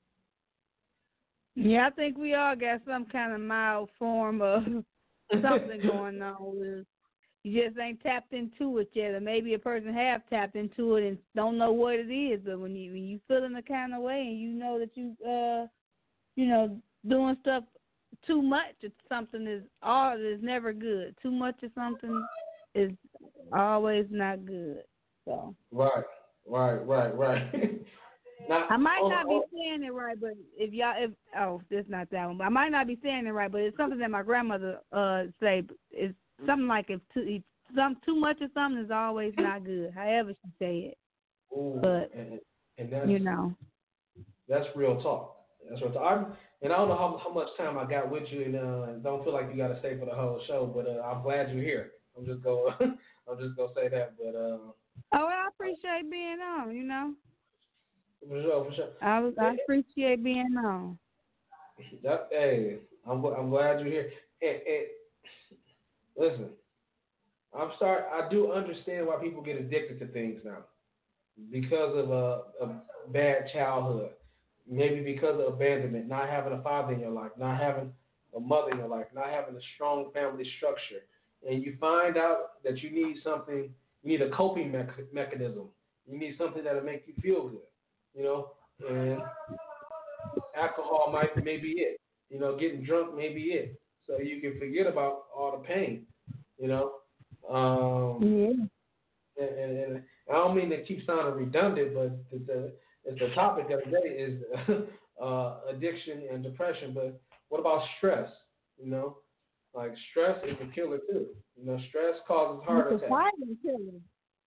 Yeah, I think we all got some kind of mild form of something going on with us. You just ain't tapped into it yet, or maybe a person have tapped into it and don't know what it is. But when you when you feeling the kind of way and you know that you uh you know doing stuff too much of something is all is never good. Too much of something is always not good. So right, right, right, right. Now, I might oh, not oh, be saying it right, but if y'all if oh this not that one, I might not be saying it right, but it's something that my grandmother uh say. It's something like if too if some too much of something is always not good. However she say it, ooh, but and, and that's, you know, that's real talk. That's real talk. I'm, and I don't know how how much time I got with you, and uh, don't feel like you got to stay for the whole show. But uh, I'm glad you're here. I'm just gonna I'm just gonna say that. But uh, oh, well, I appreciate being on. You know, for sure, for sure. I was I appreciate being on. That, hey, I'm I'm glad you're here. And, and listen. I'm start. I do understand why people get addicted to things now, because of a, a bad childhood, maybe because of abandonment, not having a father in your life, not having a mother in your life, not having a strong family structure, and you find out that you need something. You need a coping me- mechanism. You need something that'll make you feel good, you know. And alcohol might may be it. You know, getting drunk may be it, so you can forget about all the pain, you know. Um, yeah. and, and, and I don't mean to keep sounding redundant, but the, the, the topic of the day is uh, addiction and depression. But what about stress? You know, like stress is a killer too. You know, stress causes heart It's a attacks. silent killer.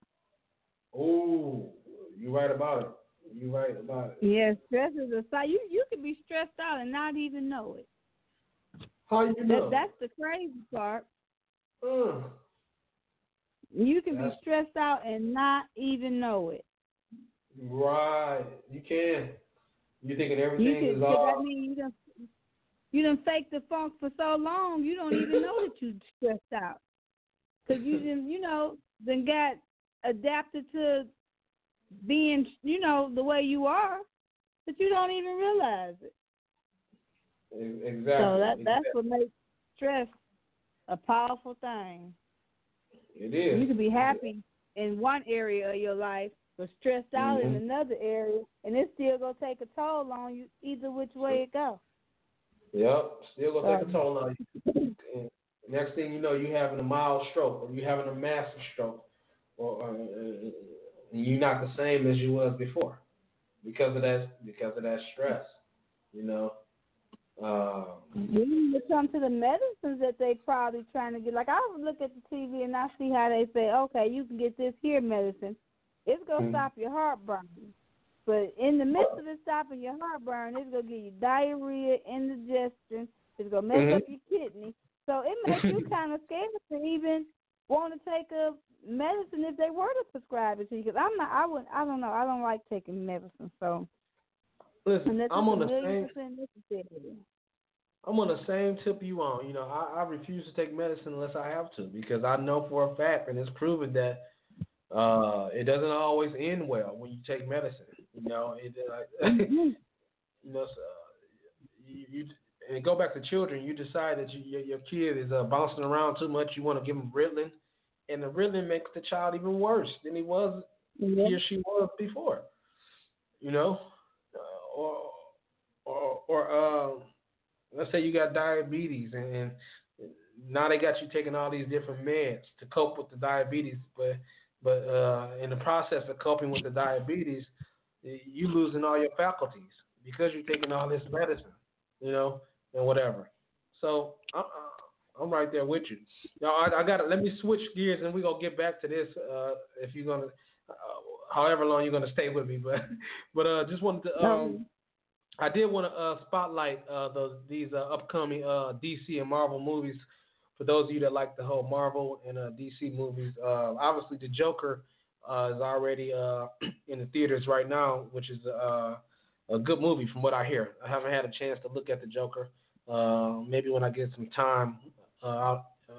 Oh, you're right about it. You're right about it. Yeah, stress is a sign. You you can be stressed out and not even know it. How you know? That, that's the crazy part. Uh. You can That's, be stressed out and not even know it. Right. You can. You're thinking everything you can, is all. I mean, you done, you done fake the funk for so long, you don't even know that you stressed out. Because you didn't, you know, then got adapted to being, you know, the way you are, that you don't even realize it. Exactly. So that exactly. that's what makes stress a powerful thing. It is. You can be happy in one area of your life, but stressed out mm-hmm. in another area, and it's still gonna take a toll on you either which way it goes. Yep, still gonna take um, a toll on you. And next thing you know, you having a mild stroke, or you having a massive stroke, or uh, you're not the same as you was before because of that because of that stress. You know. Um, when it comes to the medicines that they probably trying to get, like I would look at the T V and I see how they say, okay, you can get this here medicine. It's going to mm-hmm. stop your heartburn. But in the midst of it stopping your heartburn, it's going to give you diarrhea, indigestion. It's going to mess mm-hmm. up your kidney. So it makes you kind of scared to even want to take a medicine if they were to prescribe it to you. Because I'm not, I wouldn't, I don't know, I don't like taking medicine. So listen, I'm on the same. Necessary. I'm on the same tip you on. You know, I, I refuse to take medicine unless I have to, because I know for a fact, and it's proven that uh, it doesn't always end well when you take medicine. You know, it, uh, you know, so, you, you and go back to children. You decide that you, your, your kid is uh, bouncing around too much. You want to give him Ritalin, and the Ritalin makes the child even worse than he was, mm-hmm. he or she was before. You know, uh, or or or. Uh, Let's say you got diabetes, and, and now they got you taking all these different meds to cope with the diabetes. But but uh, in the process of coping with the diabetes, you losing all your faculties because you're taking all this medicine, you know, and whatever. So I'm I'm right there with you. Now I, I got to let me switch gears, and we're gonna get back to this. Uh, if you're gonna, uh, however long you're gonna stay with me, but but uh, just wanted to. Um, I did want to uh, spotlight uh, those these uh, upcoming uh, D C and Marvel movies. For those of you that like the whole Marvel and uh, D C movies, uh, obviously the Joker uh, is already uh, in the theaters right now, which is uh, a good movie from what I hear. I haven't had a chance to look at the Joker. Uh, maybe when I get some time, uh,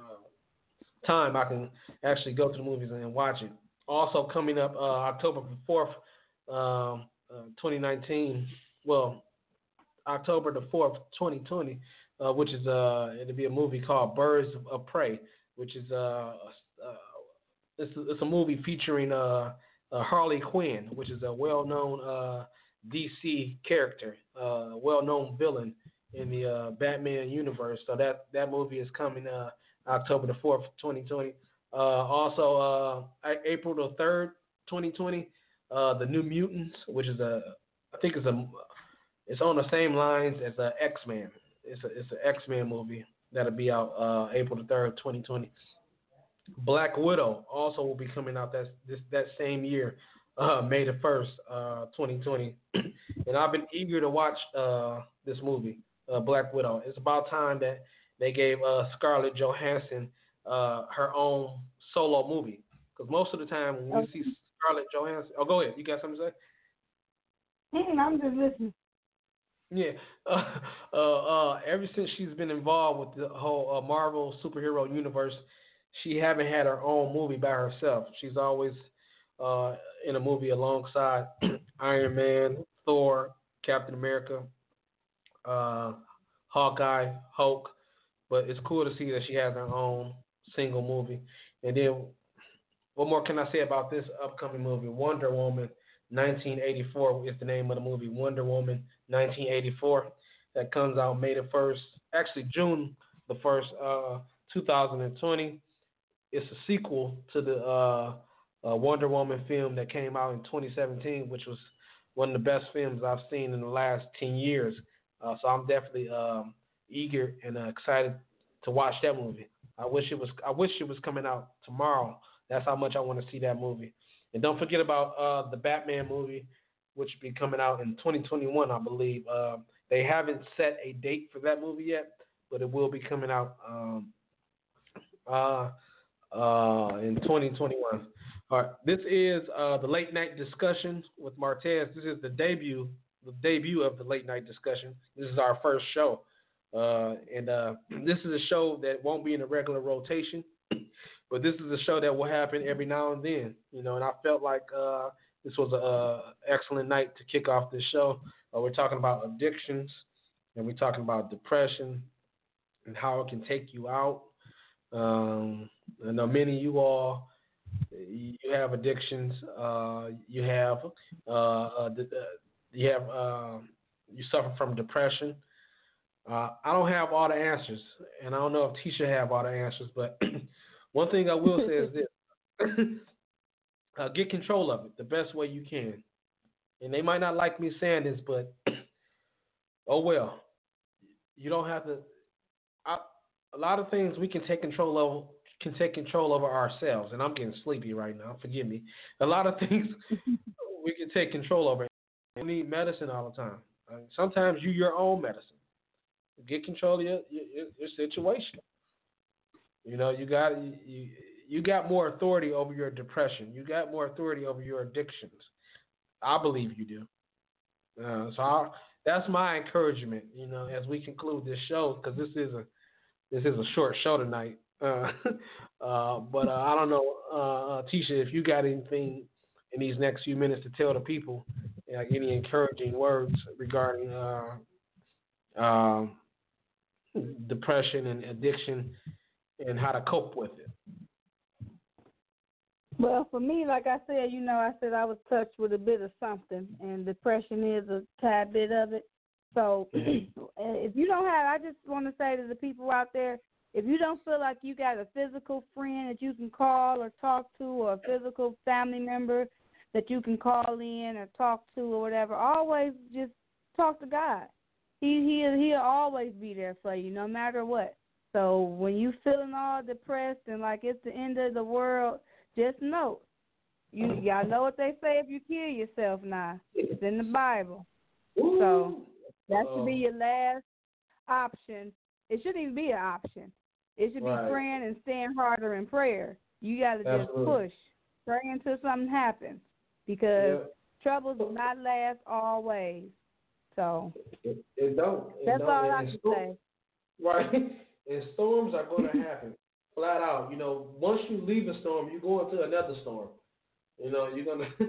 uh, time I can actually go to the movies and watch it. Also coming up uh, October fourth. Um, uh, twenty nineteen. Well, October the fourth, twenty twenty, uh, which is uh, it'll be a movie called Birds of Prey, which is uh, uh it's a, it's a movie featuring uh, uh, Harley Quinn, which is a well-known uh, D C character, uh, well-known villain in the uh, Batman universe. So that that movie is coming uh, October the fourth, twenty twenty. Uh, also, uh, April the third, twenty twenty, uh, The New Mutants, which is a I think it's a It's on the same lines as uh, X-Men. It's a it's an X-Men movie that'll be out uh, April the third, twenty twenty. Black Widow also will be coming out that this that same year, uh, May the first, uh, twenty twenty. And I've been eager to watch uh, this movie, uh, Black Widow. It's about time that they gave uh, Scarlett Johansson uh, her own solo movie. Because most of the time when we okay. see Scarlett Johansson, oh, go ahead. You got something to say? Mm, I'm just listening. Yeah, uh, uh, uh, ever since she's been involved with the whole uh, Marvel superhero universe, she haven't had her own movie by herself. She's always uh, in a movie alongside Iron Man, Thor, Captain America, uh, Hawkeye, Hulk. But it's cool to see that she has her own single movie. And then, what more can I say about this upcoming movie? Wonder Woman nineteen eighty-four is the name of the movie, Wonder Woman nineteen eighty-four. That comes out May the first, actually June the first, uh, two thousand twenty. It's a sequel to the uh, uh, Wonder Woman film that came out in twenty seventeen, which was one of the best films I've seen in the last ten years. Uh, so I'm definitely um, eager and uh, excited to watch that movie. I wish it was. I wish it was coming out tomorrow. That's how much I want to see that movie. And don't forget about uh, the Batman movie, which will be coming out in twenty twenty-one, I believe. Uh, they haven't set a date for that movie yet, but it will be coming out um, uh, uh, in twenty twenty-one. All right, this is uh, the Late Night Discussion with Martez. This is the debut, the debut of the Late Night Discussion. This is our first show, uh, and uh, this is a show that won't be in a regular rotation. But this is a show that will happen every now and then, you know, and I felt like uh, this was an excellent night to kick off this show. Uh, we're talking about addictions, and we're talking about depression and how it can take you out. Um, I know many of you all, you have addictions. Uh, you have, uh, uh, you have, uh, you suffer from depression. Uh, I don't have all the answers, and I don't know if Tisha have all the answers, but one thing I will say is this. uh, get control of it the best way you can. And they might not like me saying this, but oh well. You don't have to. I, a lot of things we can take control of, can take control over ourselves. And I'm getting sleepy right now. Forgive me. A lot of things we can take control over. You need medicine all the time. I mean, sometimes you your own medicine. Get control of your, your, your situation. You know, you got you, you got more authority over your depression. You got more authority over your addictions. I believe you do. Uh, so I, that's my encouragement. You know, as we conclude this show, because this is a this is a short show tonight. Uh, uh, but uh, I don't know, uh, Tisha, if you got anything in these next few minutes to tell the people, like any encouraging words regarding uh, uh, depression and addiction, and how to cope with it. Well, for me, like I said, you know, I said I was touched with a bit of something, and depression is a tad bit of it. So if you don't have, I just want to say to the people out there, if you don't feel like you got a physical friend that you can call or talk to, or a physical family member that you can call in or talk to or whatever, always just talk to God. He, he'll, he'll always be there for you no matter what. So when you feeling all depressed and like it's the end of the world, just know, you y'all know what they say if you kill yourself now. It's in the Bible. So that should be your last option. It shouldn't even be an option. It should right. be praying and staying harder in prayer. You got to just push. Pray until something happens, because yeah. troubles will not last always. So it, it don't. It that's don't. all and I can storm, say. Right. And storms are going to happen, flat out. You know, once you leave a storm, you go into another storm. You know, you're gonna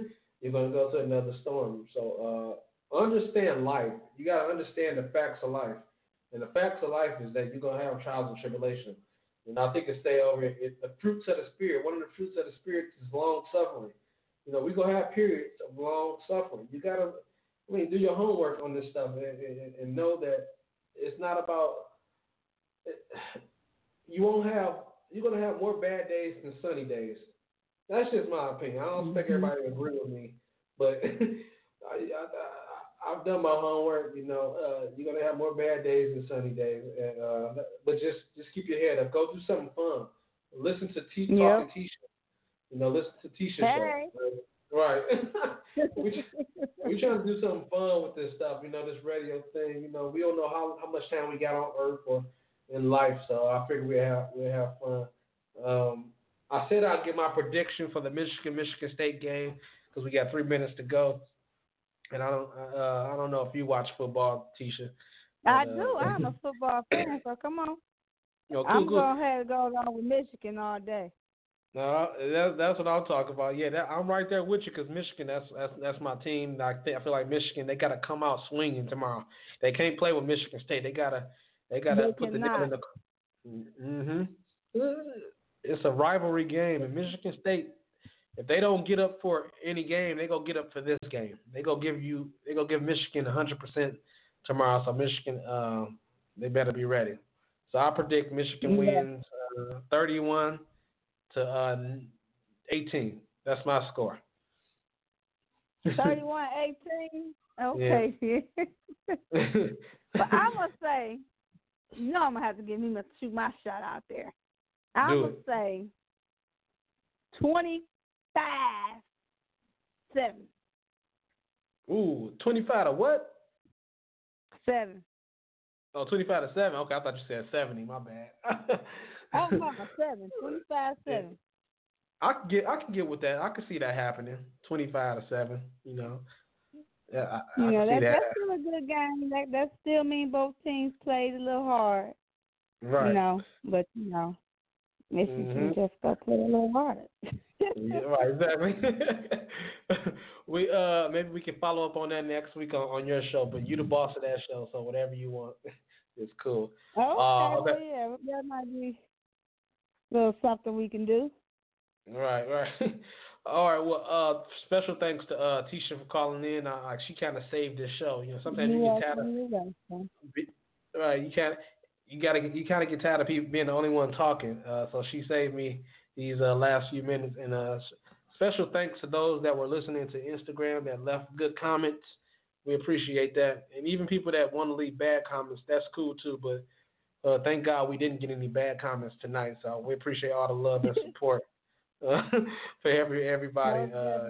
you're going to go to another storm. So uh, understand life. You got to understand the facts of life. And the facts of life is that you're going to have trials and tribulations. And I think it stay over it. it. The fruits of the Spirit, one of the fruits of the Spirit is long suffering. You know, we're going to have periods of long suffering. You got to, I mean, do your homework on this stuff and, and, and know that it's not about, it, you won't have, you're going to have more bad days than sunny days. That's just my opinion. I don't expect everybody to agree with me, but I, I, I've done my homework. You know, uh, you're gonna have more bad days than sunny days, and, uh, but just just keep your head up. Go do something fun. Listen to T yep. talking Tisha. You know, listen to Tisha hey. show. Right. we we trying to do something fun with this stuff. You know, this radio thing. You know, we don't know how, how much time we got on Earth or in life, so I figure we have we have fun. Um, I said I'd give my prediction for the Michigan-Michigan State game because we got three minutes to go, and I don't, uh, I don't know if you watch football, Tisha. But, I uh, do. I'm a football fan, so come on. You know, cool, I'm cool. going to have to go along with Michigan all day. No, that, that's what I'm talking about. Yeah, that, I'm right there with you because Michigan, that's that's that's my team. I think I feel like Michigan, they got to come out swinging tomorrow. They can't play with Michigan State. They gotta they gotta they put cannot. the nail in the. Mm-hmm. It's a rivalry game, and Michigan State, if they don't get up for any game, they go get up for this game. They go give you, they go give Michigan one hundred percent tomorrow. So Michigan, uh, they better be ready. So I predict Michigan yeah. wins uh, thirty-one to uh, eighteen. That's my score. thirty-one eighteen. Okay. Yeah. But I'm gonna say, you know, I'm gonna have to give me my shoot my shot out there. I'm going to say twenty-five seven. Ooh, twenty-five to what? seven. Oh, twenty-five to seven. Okay, I thought you said seventy. My bad. Oh, no, seven. twenty-five seven. I can get I can get with that. I can see that happening. twenty-five to seven, you know. Yeah, I, you I know, can that, see that. that's still a good game. That that still means both teams played a little hard. Right. You know, but, you know. Michigan mm-hmm. just got to play a little harder. Yeah, right, exactly. we uh maybe we can follow up on that next week on, on your show, but you the boss of that show, so whatever you want, it's cool. Okay, uh, well, yeah, that might be a little something we can do. Right, right. All right. Well, uh, special thanks to uh, Tisha for calling in. Uh, she kind of saved this show. You know, sometimes you, you get tired of. Right, you can't. You gotta you kind of get tired of people being the only one talking. Uh, so she saved me these uh, last few minutes. And uh, special thanks to those that were listening to Instagram that left good comments. We appreciate that. And even people that want to leave bad comments, that's cool too. But uh, thank God we didn't get any bad comments tonight. So we appreciate all the love and support uh, for every everybody. Uh,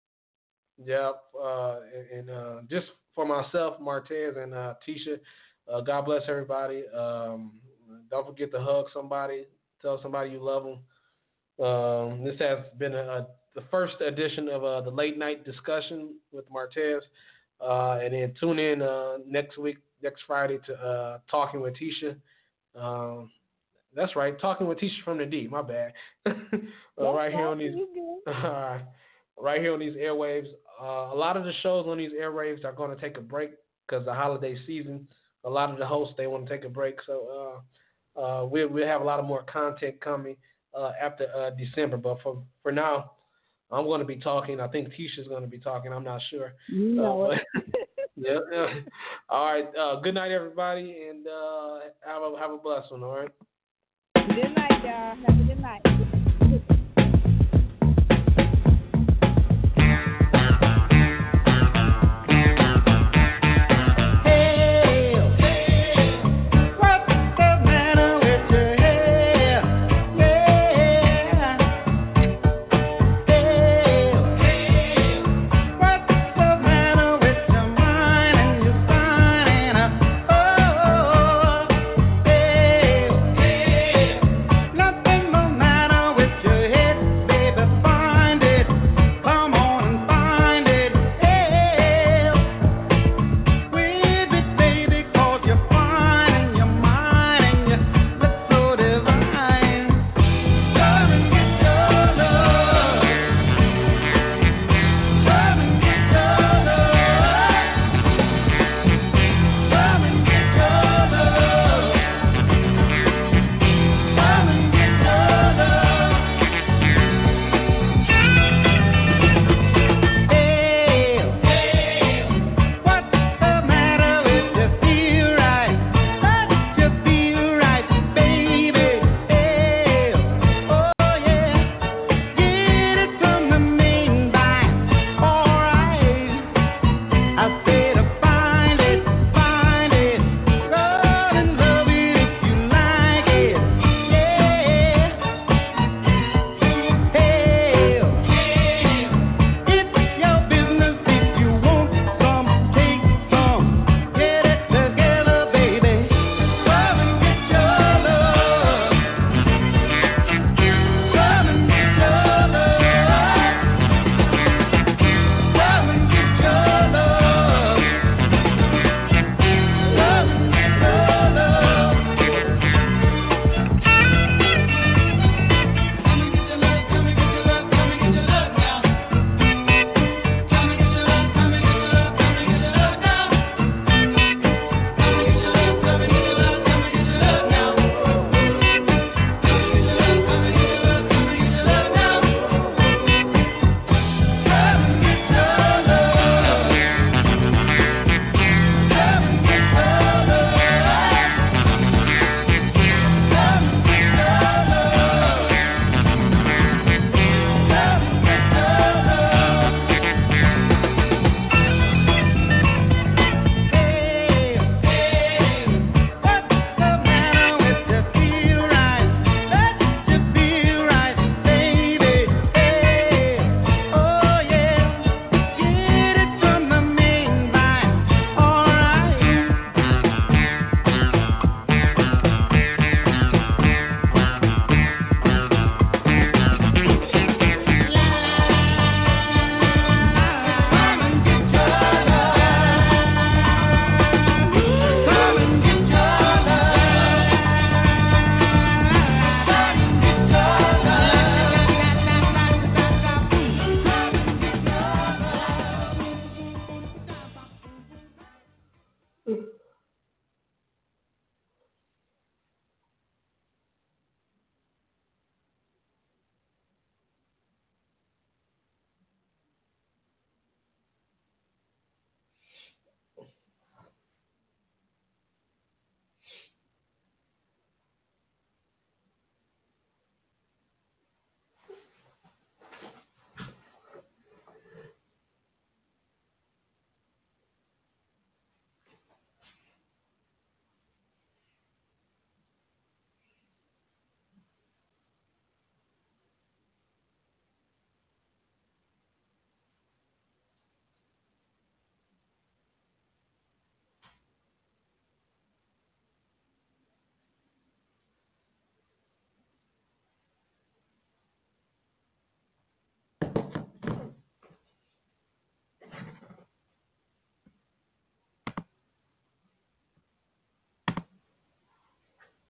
yep. Uh, and and uh, just for myself, Martez, and uh, Tisha. Uh, God bless everybody. Um, don't forget to hug somebody. Tell somebody you love them. Um, this has been a, a, the first edition of uh, the late night discussion with Martez. Uh, and then tune in uh, next week, next Friday, to uh, Talking with Tisha. Um, that's right, Talking with Tisha from the D. My bad. uh, right here on these, uh, right here on these airwaves. Uh, a lot of the shows on these airwaves are going to take a break because the holiday season. A lot of the hosts, they want to take a break. So uh, uh, we'll, we'll have a lot of more content coming uh, after uh, December. But for, for now, I'm going to be talking. I think Tisha's going to be talking. I'm not sure. You know uh, but, yeah, yeah. All right. Uh, good night, everybody, and uh, have a have a blessed one. All right. Good night, y'all. Have a good night.